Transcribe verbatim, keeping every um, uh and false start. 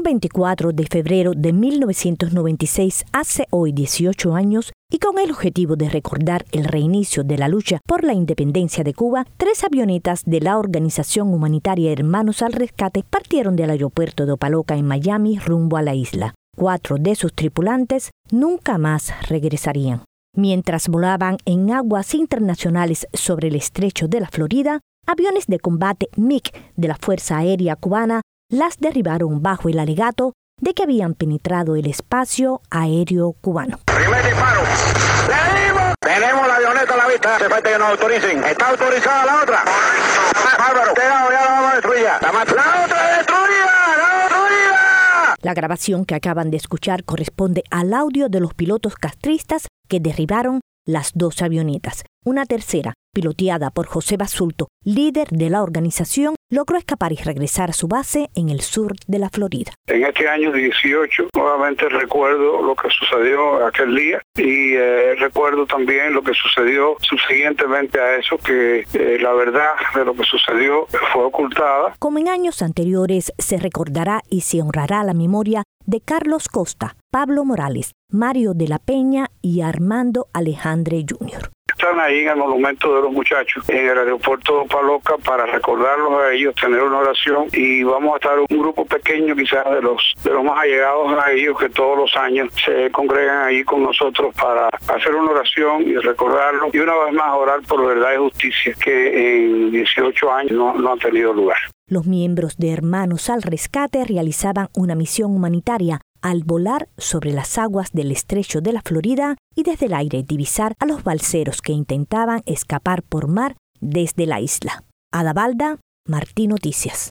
veinticuatro de febrero de mil novecientos noventa y seis, hace hoy dieciocho años, y con el objetivo de recordar el reinicio de la lucha por la independencia de Cuba, tres avionetas de la organización humanitaria Hermanos al Rescate partieron del aeropuerto de Opa-locka en Miami rumbo a la isla. Cuatro de sus tripulantes nunca más regresarían. Mientras volaban en aguas internacionales sobre el estrecho de la Florida, aviones de combate M I G de la Fuerza Aérea Cubana las derribaron bajo el alegato de que habían penetrado el espacio aéreo cubano. Primer disparo. ¡Le dimos! Tenemos la avioneta a la vista. Se falta que nos autoricen. ¿Está autorizada la otra? Bárbaro. Cuidado, ya la vamos a destruir. La, la otra destruida. ¡La destruida! La grabación que acaban de escuchar corresponde al audio de los pilotos castristas que derribaron las dos avionetas. Una tercera, piloteada por José Basulto, líder de la organización, logró escapar y regresar a su base en el sur de la Florida. En este año dieciocho, nuevamente recuerdo lo que sucedió aquel día y eh, recuerdo también lo que sucedió subsiguientemente a eso, que eh, la verdad de lo que sucedió fue ocultada. Como en años anteriores, se recordará y se honrará la memoria de Carlos Costa, Pablo Morales, Mario de la Peña y Armando Alejandre junior Están ahí en el monumento de los muchachos en el aeropuerto de Opa-locka para recordarlos a ellos, tener una oración, y vamos a estar un grupo pequeño quizás de los de los más allegados a ellos que todos los años se congregan ahí con nosotros para hacer una oración y recordarlos y una vez más orar por verdad y justicia que en dieciocho años no, no han tenido lugar. Los miembros de Hermanos al Rescate realizaban una misión humanitaria al volar sobre las aguas del estrecho de la Florida y desde el aire divisar a los balseros que intentaban escapar por mar desde la isla. Ada Balda, Martí Noticias.